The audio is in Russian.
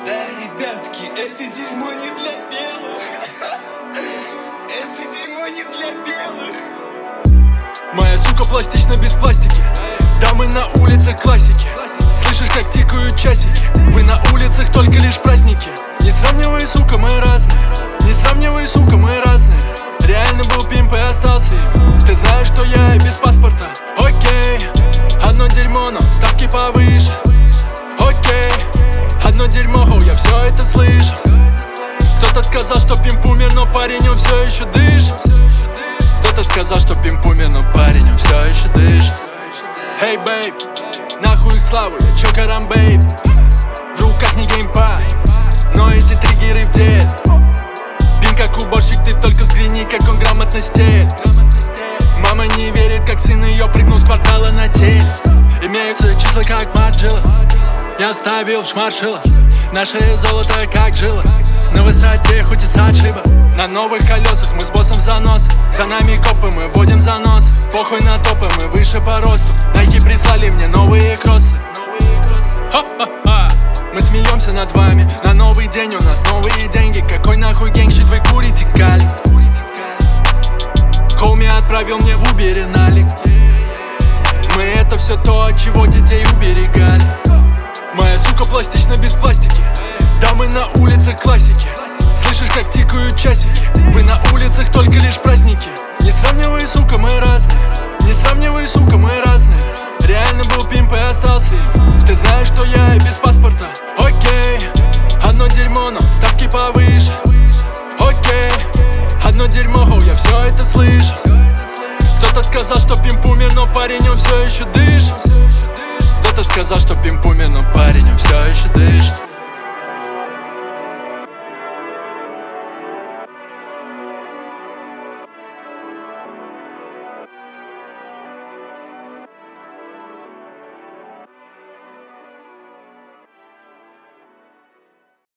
Да, ребятки, это дерьмо не для белых. Это дерьмо не для белых. Моя сука пластична без пластики. Дамы на улицах классики. Слышишь, как тикают часики? Вы на улицах только лишь праздники. Не сравнивай, сука, мы разные. Не сравнивай, сука, мы разные. Реально был пимп и остался им. Ты знаешь, что я и без паспорта. Окей, одно дерьмо, но ставки повыше. Окей, одно дерьмо, я все это слышу. Кто-то сказал, что пимп умер, но парень он все еще дышит. Кто-то сказал, что пимп умер, но парень он все еще дышит. Эй, бейб, нахуй их славу, я чё карамбейб. В руках не геймпад, но эти триггеры в деле. Пин как уборщик, ты только взгляни, как он грамотно стеет. Мама не верит, как сын ее прыгнул с квартала на теле. Имеются числа, как Марджела. Я оставил в шмаршилах наше золото, как жило. На высоте, хоть и с отшиба. На новых колесах мы с боссом в занос. За нами копы, мы водим занос. Похуй на топы, мы выше по росту. Найки прислали мне новые кроссы. Ха-ха-ха. Мы смеемся над вами. На новый день у нас новые деньги. Какой нахуй генгщит вы курите, кали? Хоуми отправил мне в Убере налик. Мы это все то, от чего детей уберегали. Моя сука пластична без пластики. Дамы на улицах классики. Слышишь, как тикают часики? Вы на улицах только лишь праздники. Не сравнивай, сука, мы разные. Не сравнивай, сука, мы разные. Реально был пимп и остался им. Ты знаешь, что я и без паспорта. Окей, одно дерьмо, но ставки повыше. Окей, одно дерьмо, я все это слышу. Кто-то сказал, что пимп умер, но парень он все еще дышит. Кто-то сказал, что пимп умер, но парень он все еще дышит.